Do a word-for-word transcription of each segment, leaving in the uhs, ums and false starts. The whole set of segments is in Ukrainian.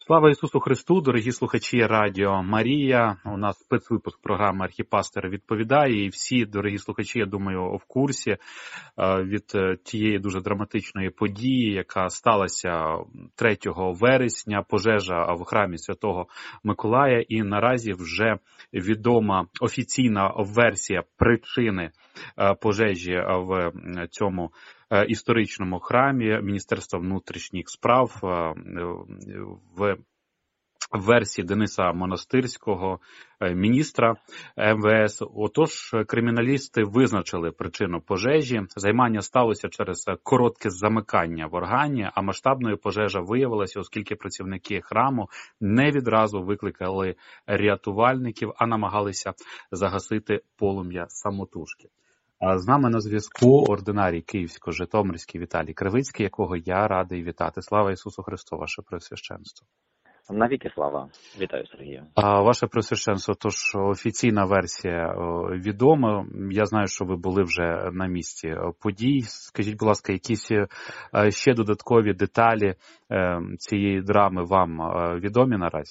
Слава Ісусу Христу, дорогі слухачі Радіо Марія. У нас спецвипуск програми «Архіпастер відповідає». І всі, дорогі слухачі, я думаю, в курсі від тієї дуже драматичної події, яка сталася третього вересня, пожежа в храмі Святого Миколая. І наразі вже відома офіційна версія причини пожежі в цьому історичному храмі Міністерства внутрішніх справ в версії Дениса Монастирського, міністра ем ве ес. Отож, криміналісти визначили причину пожежі. Займання сталося через коротке замикання в органі, а масштабною пожежа виявилася, оскільки працівники храму не відразу викликали рятувальників, а намагалися загасити полум'я самотужки. З нами на зв'язку ординарій Київсько-Житомирський Віталій Кривицький, якого я радий вітати. Слава Ісусу Христу, ваше Преосвященство. Навіки слава. Вітаю, Сергію. А, ваше Преосвященство, тож офіційна версія відома. Я знаю, що ви були вже на місці подій. Скажіть, будь ласка, якісь ще додаткові деталі цієї драми вам відомі наразі?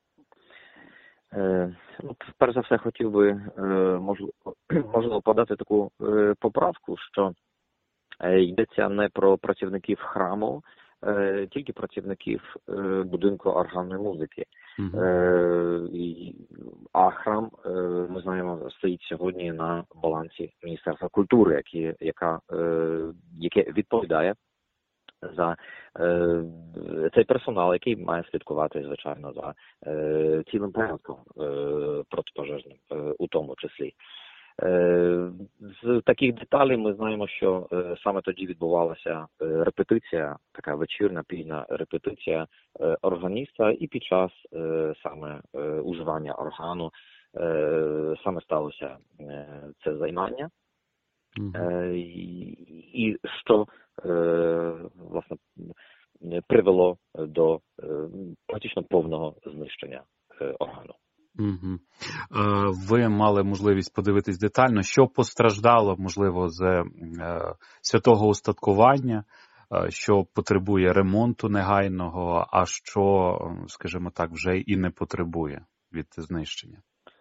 Е, ну, перш за все, хотів би, е, можливо, можливо, подати таку е, поправку, що е, йдеться не про працівників храму, е, тільки працівників е, будинку органної музики. Mm-hmm. Е, і, а храм, е, ми знаємо, стоїть сьогодні на балансі Міністерства культури, які, яка, е, яке відповідає за е, цей персонал, який має слідкувати, звичайно, за е, цілим порядком е, протипожежним, е, у тому числі. Е, з таких деталей ми знаємо, що е, саме тоді відбувалася е, репетиція, така вечірня, пізня репетиція е, органіста, і під час е, саме е, уживання органу е, саме сталося е, це займання. Mm-hmm. І, і що, е, власне, привело до е, практично повного знищення е, органу. Mm-hmm. Е, ви мали можливість подивитись детально, що постраждало, можливо, з е, святого устаткування, е, що потребує ремонту негайного, а що, скажімо так, вже і не потребує від знищення?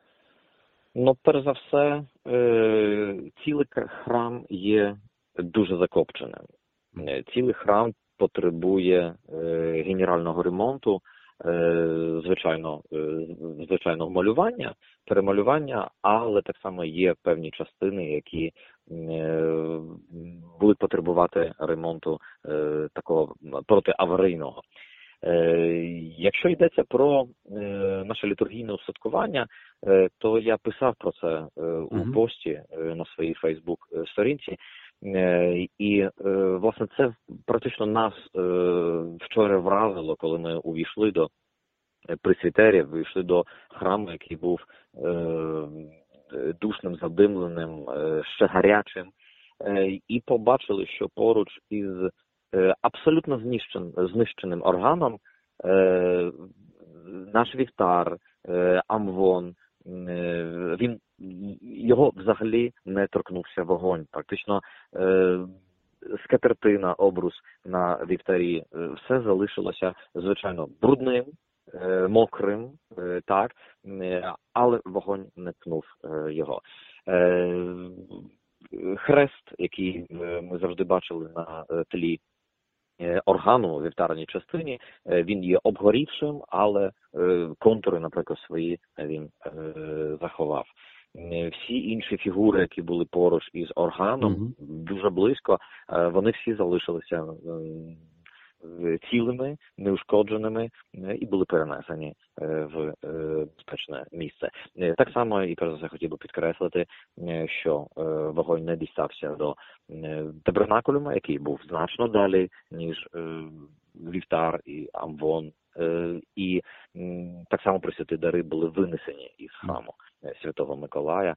Ну, перш за все, цілий храм є дуже закопченим. Цілий храм потребує генерального ремонту, звичайно, звичайного малювання, перемалювання, але так само є певні частини, які будуть потребувати ремонту такого протиаварійного. Якщо йдеться про наше літургійне устаткування, то я писав про це у uh-huh. пості на своїй Фейсбук-сторінці. І, власне, це практично нас вчора вразило, коли ми увійшли до пресвітерів, увійшли до храму, який був душним, задимленим, ще гарячим, і побачили, що поруч із абсолютно знищен, знищеним органом е, наш вівтар, е, амвон, е, він, його взагалі не торкнувся вогонь. Практично е, скатертина, обрус на вівтарі, е, все залишилося, звичайно, брудним, е, мокрим, е, так, е, але вогонь не ткнув е, його. Е, хрест, який е, ми завжди бачили на е, тлі органу у вівтарній частині, він є обгорівшим, але контури, наприклад, свої він заховав. Всі інші фігури, які були поруч із органом, mm-hmm. дуже близько, вони всі залишилися цілими, неушкодженими і були перенесені в безпечне місце. Так само, і перш за все хотів би підкреслити, що вогонь не дістався до табернакулюма, який був значно далі, ніж вівтар і амвон, і так само пресвяті дари були винесені із храму Святого Миколая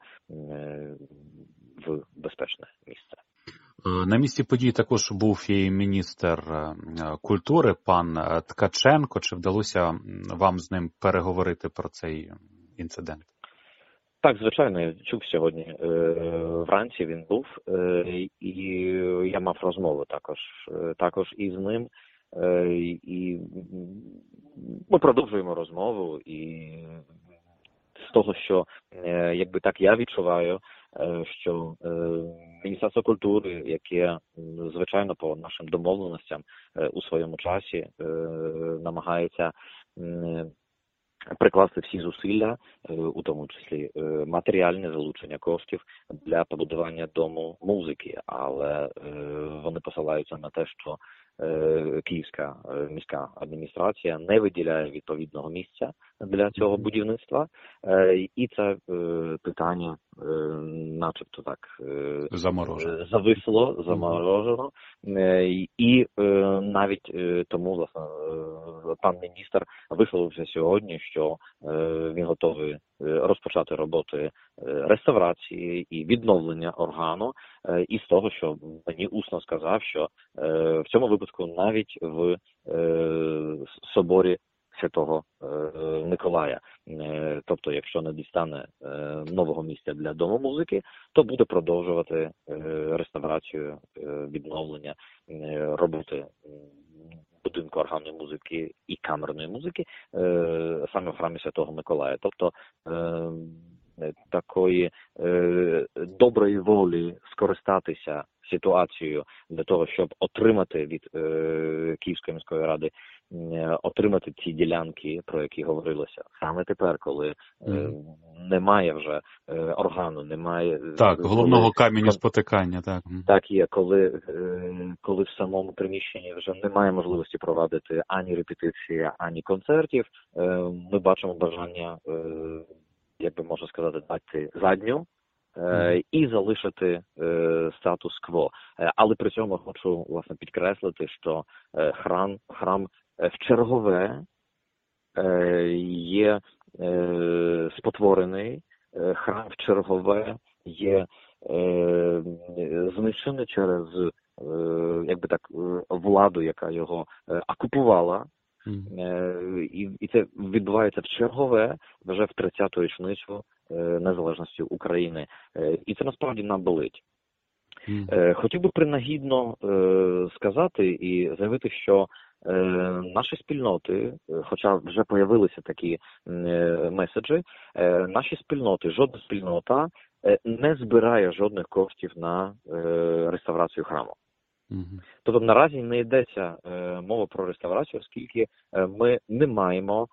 в безпечне місце. На місці події також був і міністр культури, пан Ткаченко. Чи вдалося вам з ним переговорити про цей інцидент? Так, звичайно, я чув сьогодні е, вранці, він був, е, і я мав розмову також, е, також із ним. Е, і ми продовжуємо розмову, і з того, що, якби так я відчуваю, що Міністерство культури, яке, звичайно, по нашим домовленостям у своєму часі намагається прикласти всі зусилля, у тому числі матеріальне залучення коштів для побудування дому музики, але вони посилаються на те, що Київська міська адміністрація не виділяє відповідного місця для цього будівництва, і це питання начебто так заморожено. зависло, заморожено, і навіть тому, власне, пан міністр висловився сьогодні, що він готовий розпочати роботи реставрації і відновлення органу, і з того, що мені усно сказав, що в цьому випадку навіть в соборі Святого Миколая. Тобто, якщо не дістане нового місця для Дому музики, то буде продовжувати реставрацію, відновлення, роботи будинку органної музики і камерної музики саме в храмі Святого Миколая. Тобто, такої е, доброї волі скористатися ситуацією для того, щоб отримати від е, Київської міської ради, е, отримати ці ділянки, про які говорилося. Саме тепер, коли е, mm. немає вже е, органу, немає... Так, коли, головного каменю кон... спотикання, так. Так є, коли, е, коли в самому приміщенні вже немає можливості проводити ані репетиції, ані концертів, е, ми бачимо бажання... Е, як би можна сказати, дати задню е, і залишити е, статус-кво. Е, але при цьому хочу, власне, підкреслити, що е, храм, храм в чергове е, є е, спотворений, е, храм в чергове є е, знищений через, е, якби так, владу, яка його е, окупувала. Mm. І, і це відбувається в чергове вже в тридцяту річницю незалежності України. І це насправді нам болить. Mm. Хотів би принагідно сказати і заявити, що наші спільноти, хоча вже появилися такі меседжі, наші спільноти, жодна спільнота не збирає жодних коштів на реставрацію храму. Тобто наразі не йдеться е, мова про реставрацію, оскільки е, ми не маємо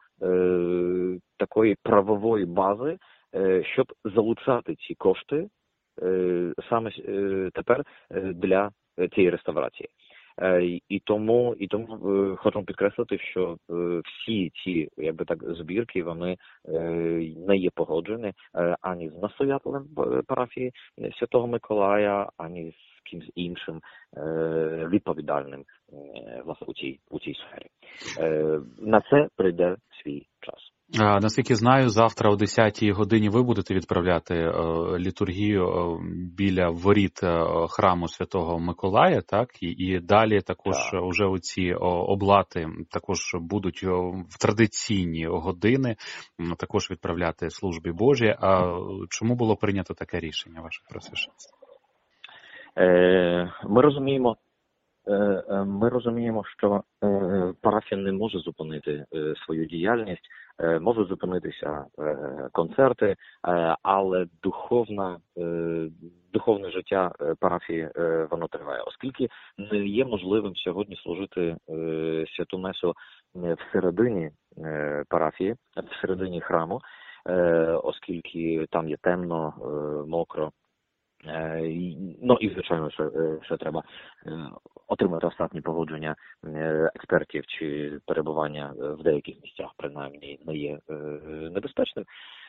е, такої правової бази, е, щоб залучати ці кошти е, саме е, тепер е, для цієї реставрації. Е, і тому, і тому е, хочемо підкреслити, що е, всі ці, якби так, збірки, вони е, не є погоджені е, ані з настоятелем парафії Святого Миколая, ані з кимсь іншим е, відповідальним е, власне у цій, у цій сфері. Е, на це прийде свій час. А, наскільки знаю, завтра о десятій годині ви будете відправляти е, літургію е, біля воріт е, храму Святого Миколая, так? І, і далі також так. Уже оці облати також будуть в традиційні години також відправляти службі Божій. А чому було прийнято таке рішення, ваше Преосвященство? Е, ми розуміємо, Ми розуміємо, що парафія не може зупинити свою діяльність, можуть зупинитися концерти, але духовна, духовне життя парафії воно триває, оскільки не є можливим сьогодні служити святу месу всередині парафії, всередині храму, оскільки там є темно, мокро. Ну і, звичайно, що, що треба отримати останні погодження експертів чи перебування в деяких місцях, принаймні, не є небезпечним.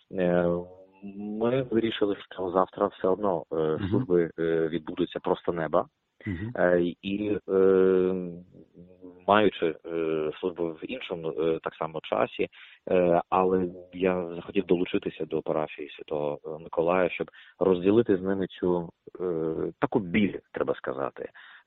Ми вирішили, що завтра все одно служби відбудуться просто неба. Uh-huh. І маючи службу в іншому так само часі, але я захотів долучитися до парафії Святого Миколая, щоб розділити з ними цю таку біль, треба сказати.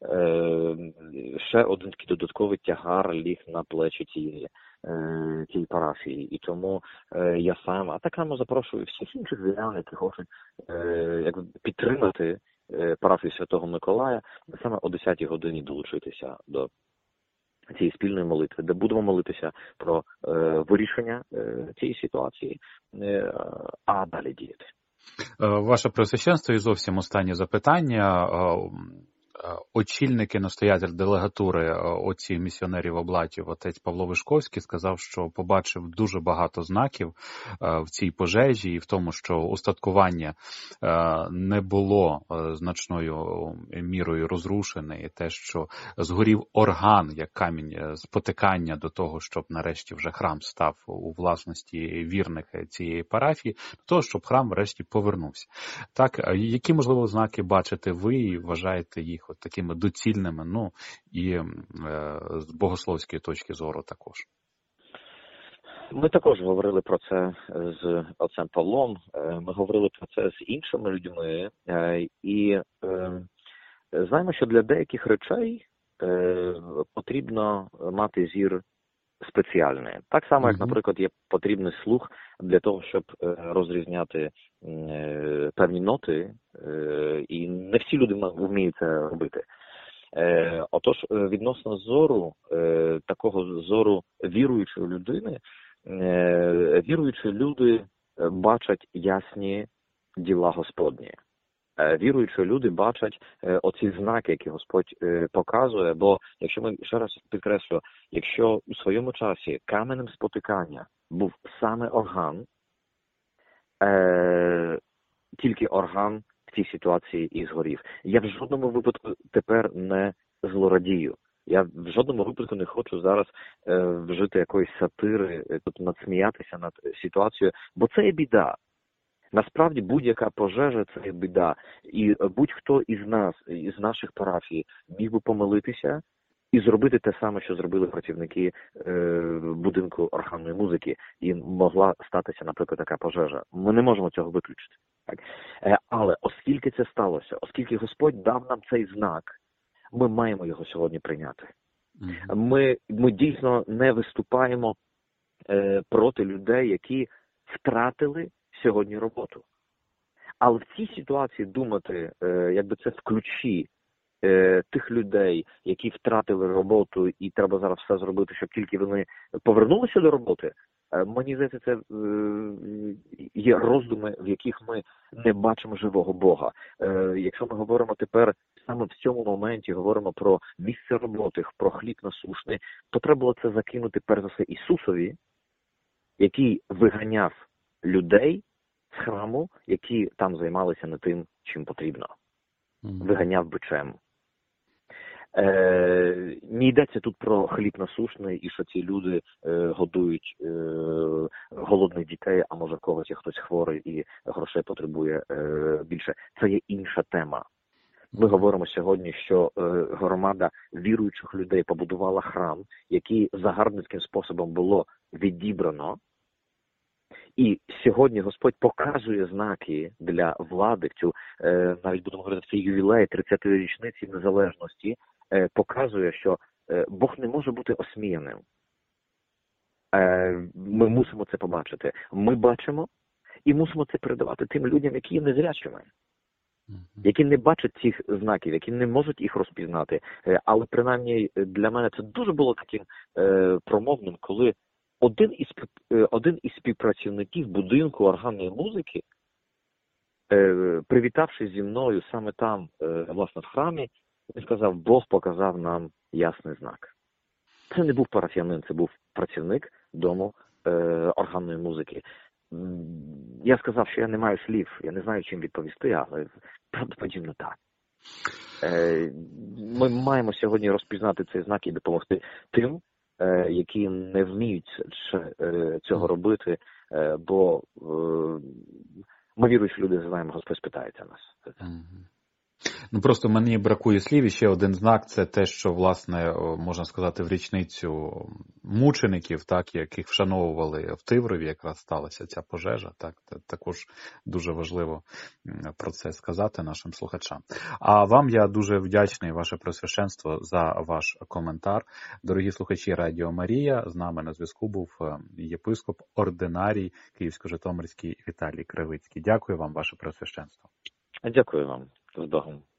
Ще один такий додатковий тягар ліг на плечі цієї, цієї парафії. І тому я сам, а так само запрошую всіх інших вірян, які хочуть якби підтримати парафію Святого Миколая, саме о десятій годині долучитися до цієї спільної молитви, де будемо молитися про е, вирішення е, цієї ситуації, е, а далі діяти. Ваше Преосвященство, і зовсім останнє запитання. Очільник і настоятель делегатури отців місіонерів облатів, отець Павло Вишковський, сказав, що побачив дуже багато знаків в цій пожежі і в тому, що устаткування не було значною мірою розрушене, і те, що згорів орган, як камінь спотикання до того, щоб нарешті вже храм став у власності вірних цієї парафії, до того, щоб храм врешті повернувся. Так, які, можливо, знаки бачите ви і вважаєте їх от такими доцільними, ну, і е, з богословської точки зору також? Ми також говорили про це з отцем Павлом, ми говорили про це з іншими людьми, і знаємо, що для деяких речей потрібно мати зір спеціальний. Так само, як, наприклад, є потрібний слух для того, щоб розрізняти певні ноти, і не всі люди вміють це робити. Отож, відносно зору, такого зору віруючої людини, віруючі люди бачать ясні діла Господні. Віруючі люди бачать оці знаки, які Господь показує, бо, якщо ми, ще раз підкреслю, якщо у своєму часі каменем спотикання був саме орган, е, тільки орган в цій ситуації і згорів. Я в жодному випадку тепер не злорадію. Я в жодному випадку не хочу зараз е, вжити якоїсь сатири, е, тут надсміятися над ситуацією, бо це є біда. Насправді будь-яка пожежа – це є біда. І будь-хто із нас, із наших парафій, міг би помилитися і зробити те саме, що зробили працівники е, будинку органної музики. І могла статися, наприклад, така пожежа. Ми не можемо цього виключити. Так? Е, але оскільки це сталося, оскільки Господь дав нам цей знак, ми маємо його сьогодні прийняти. Mm-hmm. Ми, ми дійсно не виступаємо е, проти людей, які втратили сьогодні роботу. Але в цій ситуації думати, е, якби це в ключі е, тих людей, які втратили роботу і треба зараз все зробити, щоб тільки вони повернулися до роботи, е, мені здається, це е, є роздуми, в яких ми не бачимо живого Бога. Е, якщо ми говоримо тепер саме в цьому моменті, говоримо про місце роботи, про хліб насушний, то треба було це закинути перш за все Ісусові, який виганяв людей з храму, які там займалися не тим, чим потрібно. Mm-hmm. Виганяв бичем. Е, не йдеться тут про хліб насушний і що ці люди е, годують е, голодних дітей, а може когось є хтось хворий і грошей потребує е, більше. Це є інша тема. Ми говоримо сьогодні, що е, громада віруючих людей побудувала храм, який загарбницьким способом було відібрано. І сьогодні Господь показує знаки для влади, цю, е, навіть будемо говорити, цей ювілей тридцятої річниці незалежності, е, показує, що е, Бог не може бути осміяним. Е, ми мусимо це побачити. Ми бачимо і мусимо це передавати тим людям, які є незрячими, які не бачать цих знаків, які не можуть їх розпізнати. Е, але принаймні для мене це дуже було таким е, промовним, коли Один із, один із співпрацівників будинку органної музики, е, привітавшись зі мною саме там, е, власне, в храмі, він сказав, Бог показав нам ясний знак. Це не був парафіянин, це був працівник дому е, органної музики. Я сказав, що я не маю слів, я не знаю, чим відповісти, але правдоподібно так. Е, ми маємо сьогодні розпізнати цей знак і допомогти тим, які не вміють цього робити, бо ми віруючі люди знаємо, Господь спитається нас. Ну, просто мені бракує слів. І ще один знак – це те, що, власне, можна сказати, в річницю мучеників, так, яких вшановували в Тиврові, якраз сталася ця пожежа. Так, також дуже важливо про це сказати нашим слухачам. А вам я дуже вдячний, ваше Преосвященство, за ваш коментар. Дорогі слухачі Радіо Марія, з нами на зв'язку був єпископ ординарій Київсько-Житомирський Віталій Кривицький. Дякую вам, ваше Преосвященство. Дякую вам. З Богом.